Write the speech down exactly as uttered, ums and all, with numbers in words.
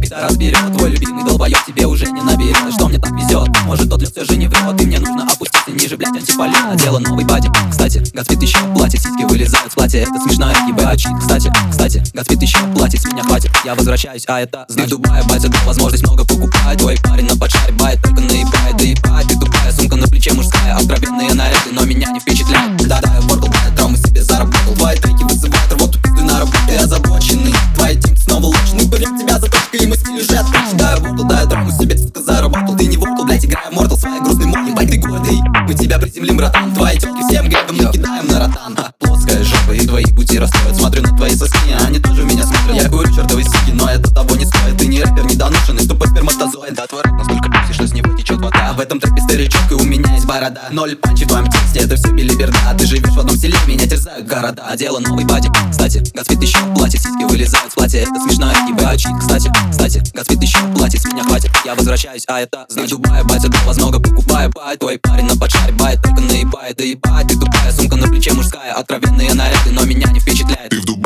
пидорас берет. Твой любимый долбоёб тебе уже не наберет. Что мне так везет? Может тот лес все же не врет. И мне нужно опуститься ниже, блять, антиполит. Надела новый бади. Кстати, Годспид еще платит, сиськи вылезают с платья. Это смешно, ебать чит. Кстати, кстати, Годспид еще платит, с меня хватит. Я возвращаюсь, а это значит Дубая, батя, да, возможность много покупать. Твой парень на подшаре бает, только наебает. Да ебать, ты тупая, сумка на плече мужская. Откровенные наряды, но меня не впечатляют. Да-да, я воркал, блядь, травмы себе заработал. Твои треки вызывают рвоту, пизды на работу. Ты озабоченный, твои тимки снова ложные. Берем тебя за точкой, и мы стиль уже отпрячь. Да, я воркал, да, я травму себе, сука, заработал. Ты не воркал, блядь, играя в Mortal, своей грустной мой. Ебать, ты гордый, мы тебя приземлим, братан. Твои тёлки всем гребем, накидаем на ротан. А, плоская жопа и твои пути расстроят. Смотрю на твои соски, они тоже меня смотрят. Я курю чертовы сики, но это того не стоит. Ты не рэпер, недоношенный, тупой сперматозоид. Да, твой рэп настолько писи, что с него течет вода. В этом трэпе старичок, и у меня есть борода. Ноль панчи в твоем тексте, это все билиберда. Ты живешь в одном селе, меня терзают города. Одела новый бади. Кстати, Годспид еще платит, сиськи вылезают с платья. Это смешно, ебать чит. Кстати, кстати, Годспид еще платит, с меня хватит. Я возвращаюсь, а это значит Дубая, батя, да, вас много покупаю. Бай, твой парень на подшаре бает, только наебает. Да ебать, ты тупая, сумка на плече мужская. Откровенные наряды, но меня не впечатляет. Ты в Дубае.